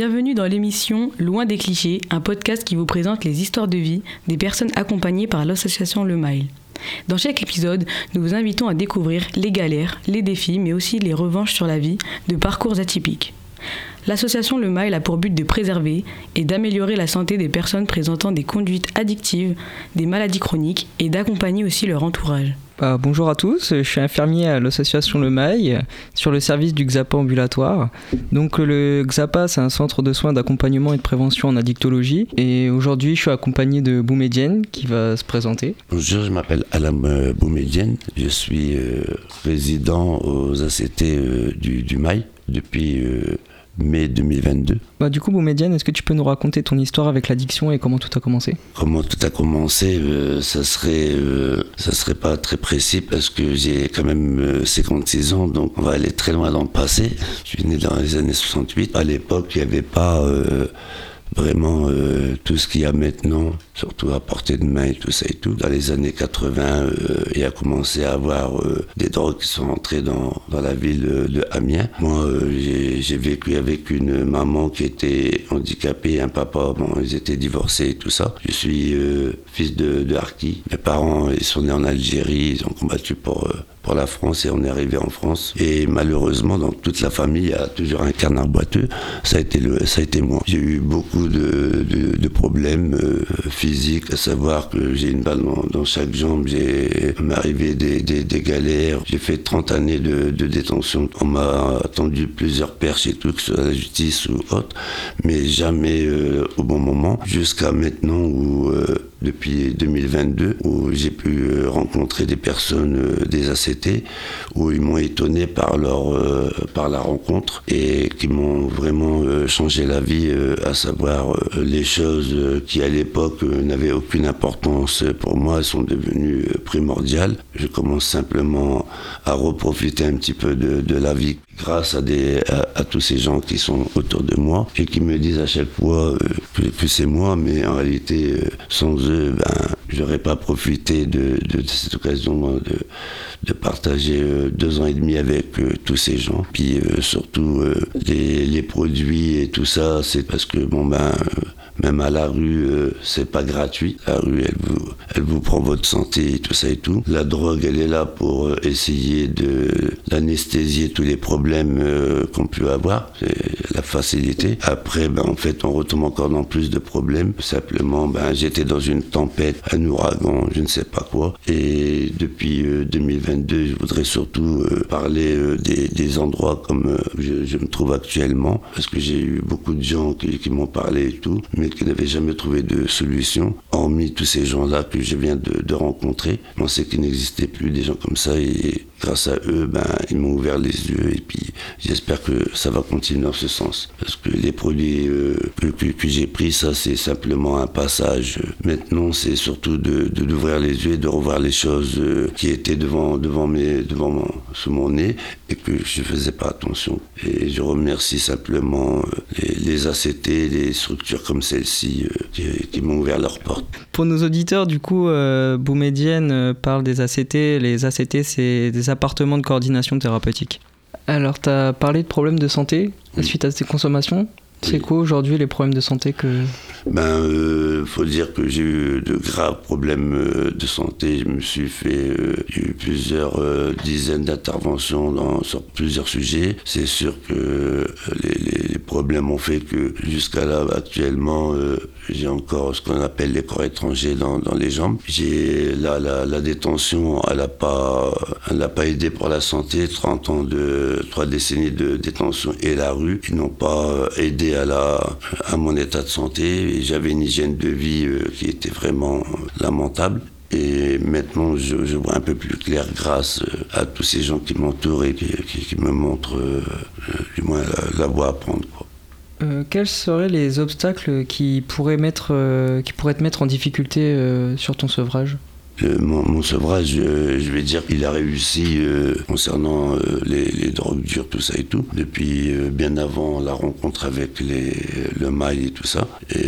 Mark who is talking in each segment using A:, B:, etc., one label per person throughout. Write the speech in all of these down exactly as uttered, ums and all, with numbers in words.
A: Bienvenue dans l'émission Loin des clichés, un podcast qui vous présente les histoires de vie des personnes accompagnées par l'association Le Mile. Dans chaque épisode, nous vous invitons à découvrir les galères, les défis, mais aussi les revanches sur la vie de parcours atypiques. L'association Le Mile a pour but de préserver et d'améliorer la santé des personnes présentant des conduites addictives, des maladies chroniques et d'accompagner aussi leur entourage.
B: Bah, bonjour à tous, je suis infirmier à l'association Le Mile sur le service du X A P A ambulatoire. Donc le X A P A, c'est un centre de soins d'accompagnement et de prévention en addictologie. Et aujourd'hui, je suis accompagné de Boumediene qui va se présenter.
C: Bonjour, je m'appelle Alam Boumediene. Je suis euh, résident aux A C T euh, du, du Mile depuis euh, mai deux mille vingt-deux.
B: Bah, du coup, Boumediene, est-ce que tu peux nous raconter ton histoire avec l'addiction et comment tout a commencé ?
C: Comment tout a commencé, euh, ça serait, euh, ça serait pas très précis parce que j'ai quand même euh, cinquante-six ans, donc on va aller très loin dans le passé. Je suis né dans les années soixante-huit. À l'époque, il n'y avait pas euh, vraiment euh, tout ce qu'il y a maintenant, surtout à portée de main et tout ça et tout. Dans les années quatre-vingts, euh, il a commencé à avoir euh, des drogues qui sont entrées dans, dans la ville de Amiens. Moi, euh, j'ai, j'ai vécu avec une maman qui était handicapée, un papa, bon, ils étaient divorcés et tout ça. Je suis euh, fils de, de harki. Mes parents, ils sont nés en Algérie, ils ont combattu pour... Euh, pour la France et on est arrivé en France. Et malheureusement, dans toute la famille, il y a toujours un canard boiteux. Ça a été, le, ça a été moi. J'ai eu beaucoup de, de, de problèmes euh, physiques, à savoir que j'ai une balle dans, dans chaque jambe, j'ai m'est arrivé des, des, des galères. J'ai fait trente années de, de détention. On m'a attendu plusieurs perches et tout, que ce soit la justice ou autre, mais jamais euh, au bon moment. Jusqu'à maintenant où... Euh, depuis deux mille vingt-deux, où j'ai pu rencontrer des personnes des A C T, où ils m'ont étonné par leur euh, par la rencontre et qui m'ont vraiment euh, changé la vie, euh, à savoir euh, les choses qui à l'époque euh, n'avaient aucune importance pour moi sont devenues euh, primordiales. Je commence simplement à reprofiter un petit peu de, de la vie grâce à, des, à, à tous ces gens qui sont autour de moi et qui me disent à chaque fois euh, que, que c'est moi, mais en réalité, euh, sans eux, ben, j'aurais pas profité de, de, de cette occasion de, de partager euh, deux ans et demi avec euh, tous ces gens. Puis euh, surtout, euh, les, les produits et tout ça, c'est parce que, bon ben... Euh, Même à la rue, euh, c'est pas gratuit. La rue, elle vous, elle vous prend votre santé et tout ça et tout. La drogue, elle est là pour euh, essayer de d'anesthésier tous les problèmes euh, qu'on peut avoir. C'est la facilité. Après, ben, en fait, on retombe encore dans plus de problèmes. Simplement, ben, j'étais dans une tempête, un ouragan, je ne sais pas quoi. Et depuis euh, deux mille vingt-deux, je voudrais surtout euh, parler euh, des, des endroits comme euh, je, je me trouve actuellement. Parce que j'ai eu beaucoup de gens qui, qui m'ont parlé et tout, mais qui n'avaient jamais trouvé de solution, hormis tous ces gens-là que je viens de, de rencontrer. Je pensais qu'il n'existait plus des gens comme ça et grâce à eux, ben, ils m'ont ouvert les yeux et puis j'espère que ça va continuer dans ce sens. Parce que les produits euh, que, que, que j'ai pris, ça c'est simplement un passage. Maintenant, c'est surtout de, de, d'ouvrir les yeux et de revoir les choses euh, qui étaient devant, devant, mes, devant mon, sous mon nez et que je faisais pas attention. Et je remercie simplement les, les A C T, les structures comme celle-ci euh, qui, qui m'ont ouvert leurs portes.
B: Pour nos auditeurs, du coup, euh, Boumediene euh, parle des A C T. Les A C T, c'est des appartements de coordination thérapeutique. Alors, tu as parlé de problèmes de santé oui. suite à ces consommations. C'est oui. quoi aujourd'hui les problèmes de santé que...
C: Ben, euh, faut dire que j'ai eu de graves problèmes euh, de santé. Je me suis fait, euh, j'ai eu plusieurs euh, dizaines d'interventions dans, sur plusieurs sujets. C'est sûr que euh, les, les, les problèmes ont fait que jusqu'à là, actuellement, euh, j'ai encore ce qu'on appelle les corps étrangers dans, dans les jambes. J'ai la, la, la détention, elle n'a pas, elle n'a pas aidé pour la santé. trente ans de, trois décennies de détention et la rue, qui n'ont pas aidé à la, à mon état de santé. Et j'avais une hygiène de vie euh, qui était vraiment lamentable. Et maintenant, je, je vois un peu plus clair grâce euh, à tous ces gens qui m'entourent et qui, qui, qui me montrent euh, euh, du moins la, la voie à prendre, quoi.
B: Euh, quels seraient les obstacles qui pourraient, mettre, euh, qui pourraient te mettre en difficulté euh, sur ton sevrage ?
C: Euh, mon, mon sevrage, euh, je vais dire qu'il a réussi euh, concernant euh, les, les drogues dures, tout ça et tout, depuis euh, bien avant la rencontre avec les, le Mile et tout ça.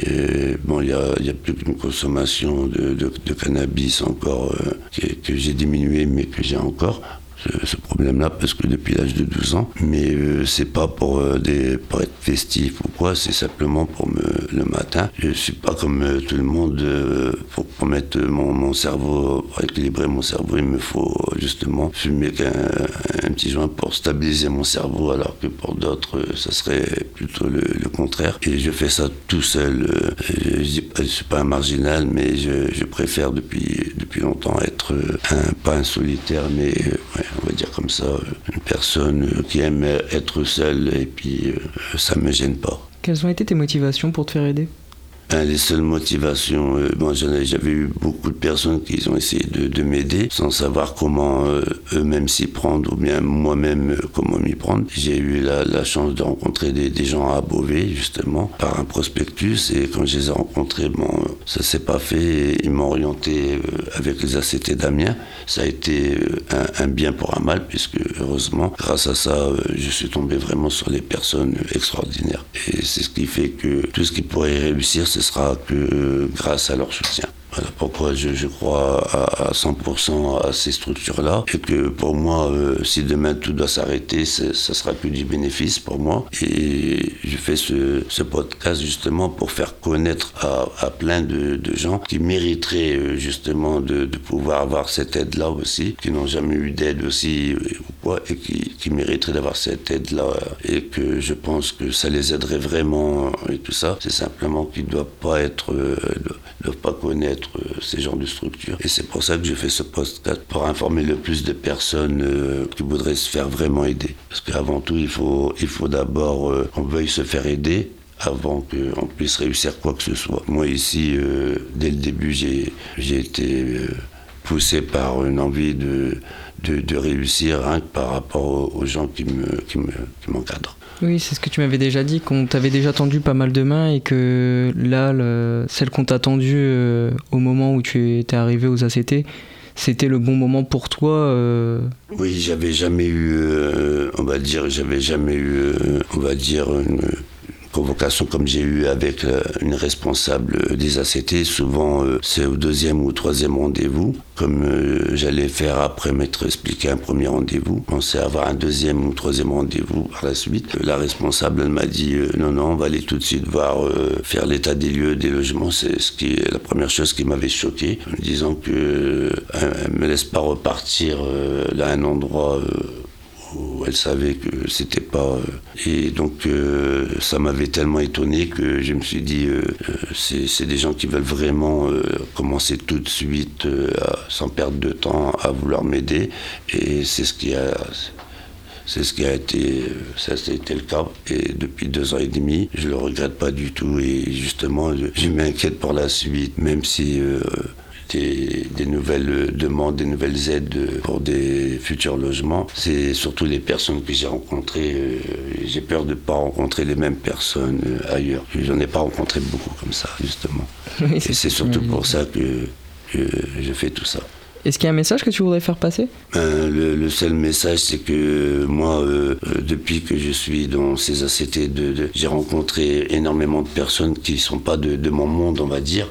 C: Et bon, il y a, y a plus qu'une consommation de, de, de cannabis encore euh, que, que j'ai diminué, mais que j'ai encore. ce, ce problème-là, parce que depuis l'âge de douze ans, mais euh, c'est pas pour, euh, des, pour être festif ou quoi, c'est simplement pour me, le matin. Je suis pas comme euh, tout le monde, euh, pour, pour mettre mon, mon cerveau, pour équilibrer mon cerveau, il me faut justement fumer qu'un un petit joint pour stabiliser mon cerveau, alors que pour d'autres, euh, ça serait plutôt le, le contraire. Et je fais ça tout seul. Euh, je, je, dis pas, je suis pas un marginal, mais je, je préfère depuis, depuis longtemps être euh, un, pas un solitaire, mais euh, ouais, on va dire comme ça, une personne euh, qui aime être seule, et puis euh, ça me gêne pas.
B: Quelles ont été tes motivations pour te faire aider ?
C: Ben, les seules motivations, euh, bon, j'avais eu beaucoup de personnes qui ont essayé de, de m'aider sans savoir comment euh, eux-mêmes s'y prendre ou bien moi-même euh, comment m'y prendre. J'ai eu la, la chance de rencontrer des, des gens à Beauvais, justement, par un prospectus, et quand je les ai rencontrés, bon, ça s'est pas fait, et ils m'ont orienté euh, avec les A C T d'Amiens. Ça a été euh, un, un bien pour un mal, puisque heureusement, grâce à ça, euh, je suis tombé vraiment sur les personnes extraordinaires. Et c'est ce qui fait que tout ce qui pourrait réussir, ce sera que grâce à leur soutien. Voilà pourquoi je, je crois à, à cent pour cent à ces structures-là, et que pour moi, euh, si demain tout doit s'arrêter, ça sera que du bénéfice pour moi. Et je fais ce, ce podcast justement pour faire connaître à, à plein de, de gens qui mériteraient euh, justement de, de pouvoir avoir cette aide-là aussi, qui n'ont jamais eu d'aide aussi, ou quoi, et qui, qui mériteraient d'avoir cette aide-là, et que je pense que ça les aiderait vraiment, et tout ça. C'est simplement qu'ils ne doivent pas être, euh, doivent pas connaître ces genres de structures. Et c'est pour ça que je fais ce podcast, pour informer le plus de personnes euh, qui voudraient se faire vraiment aider. Parce qu'avant tout, il faut, il faut d'abord euh, qu'on veuille se faire aider avant qu'on puisse réussir quoi que ce soit. Moi ici, euh, dès le début, j'ai, j'ai été euh, poussé par une envie de, de, de réussir, hein, par rapport aux, aux gens qui, me, qui, me, qui m'encadrent.
B: Oui, c'est ce que tu m'avais déjà dit, qu'on t'avait déjà tendu pas mal de mains, et que là, le, celle qu'on t'a tendue euh, au moment où tu étais arrivé aux A C T, c'était le bon moment pour toi euh...
C: Oui, j'avais jamais eu, euh, on va dire, j'avais jamais eu, euh, on va dire, une convocation comme j'ai eu avec euh, une responsable des A C T. Souvent, euh, c'est au deuxième ou troisième rendez-vous, comme euh, j'allais faire après m'être expliqué un premier rendez-vous. On sait avoir un deuxième ou troisième rendez-vous par la suite. La responsable, elle m'a dit euh, non, non, on va aller tout de suite voir, euh, faire l'état des lieux, des logements. C'est ce qui est la première chose qui m'avait choqué, en me disant que euh, elle me laisse pas repartir euh, là à un endroit euh, où elle savait que c'était pas... Euh, et donc euh, ça m'avait tellement étonné que je me suis dit, euh, c'est, c'est des gens qui veulent vraiment euh, commencer tout de suite, euh, à, sans perdre de temps, à vouloir m'aider. Et c'est ce qui a... C'est ce qui a été, ça a été le cas, et depuis deux ans et demi, je le regrette pas du tout, et justement, je, je m'inquiète pour la suite, même si euh, des, des nouvelles demandes, des nouvelles aides pour des futurs logements, c'est surtout les personnes que j'ai rencontrées, euh, j'ai peur de ne pas rencontrer les mêmes personnes euh, ailleurs. J'en ai pas rencontré beaucoup comme ça, justement. Oui, c'est et c'est surtout pour ça que, que je fais tout ça.
B: Est-ce qu'il y a un message que tu voudrais faire passer ?
C: Ben, le, le seul message, c'est que moi, euh, depuis que je suis dans ces A C T, de, de, j'ai rencontré énormément de personnes qui ne sont pas de, de mon monde, on va dire.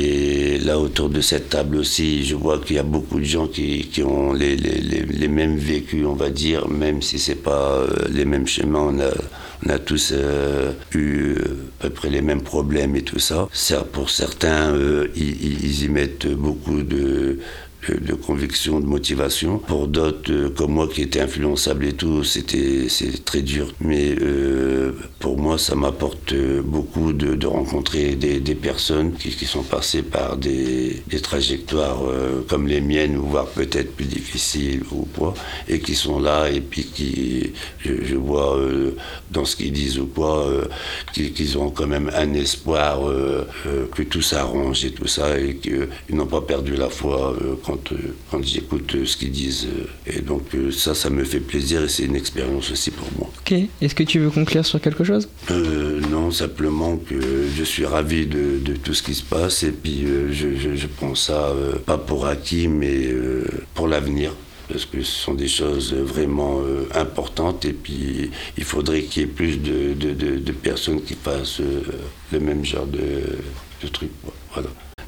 C: Et là, autour de cette table aussi, je vois qu'il y a beaucoup de gens qui, qui ont les, les, les, les mêmes vécus, on va dire, même si ce n'est pas euh, les mêmes chemins. On a, on a tous euh, eu à peu près les mêmes problèmes et tout ça. Pour certains, euh, ils, ils y mettent beaucoup de... de conviction, de motivation. Pour d'autres, euh, comme moi qui étais influençable et tout, c'était c'est très dur. Mais euh, pour moi, ça m'apporte beaucoup de, de rencontrer des, des personnes qui, qui sont passées par des, des trajectoires euh, comme les miennes, voire peut-être plus difficiles ou quoi, et qui sont là, et puis qui, je, je vois euh, dans ce qu'ils disent ou quoi, euh, qu'ils, qu'ils ont quand même un espoir euh, euh, que tout s'arrange et tout ça, et qu'ils n'ont pas perdu la foi euh, quand Quand, quand j'écoute ce qu'ils disent. Et donc ça, ça me fait plaisir, et c'est une expérience aussi pour moi.
B: Ok. Est-ce que tu veux conclure sur quelque chose ?
C: euh, Non, simplement que je suis ravi de, de tout ce qui se passe, et puis euh, je, je, je prends ça euh, pas pour acquis, mais euh, pour l'avenir. Parce que ce sont des choses vraiment euh, importantes, et puis il faudrait qu'il y ait plus de, de, de, de personnes qui fassent euh, le même genre de, de trucs. Voilà.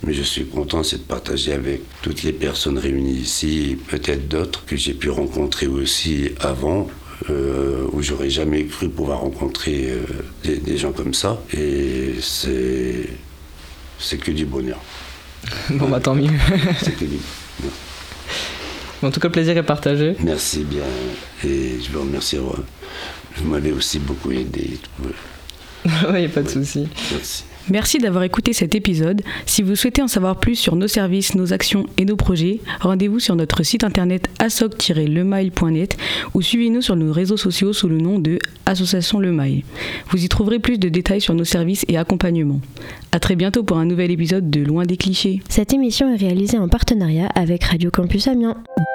C: Mais je suis content, c'est de partager avec toutes les personnes réunies ici, peut-être d'autres que j'ai pu rencontrer aussi avant, euh, où j'aurais jamais cru pouvoir rencontrer euh, des, des gens comme ça. Et c'est, c'est que du bonheur.
B: Bon, bah tant mieux.
C: C'est que du bonheur.
B: En tout cas, le plaisir est partagé.
C: Merci bien. Et je veux remercier. Vous m'avez aussi beaucoup aidé.
B: Oui, il n'y a pas de
C: ouais.
B: souci.
C: Merci.
A: Merci d'avoir écouté cet épisode. Si vous souhaitez en savoir plus sur nos services, nos actions et nos projets, rendez-vous sur notre site internet asoc tiret le mail point net ou suivez-nous sur nos réseaux sociaux sous le nom de Association Le Mail. Vous y trouverez plus de détails sur nos services et accompagnements. À très bientôt pour un nouvel épisode de Loin des clichés.
D: Cette émission est réalisée en partenariat avec Radio Campus Amiens.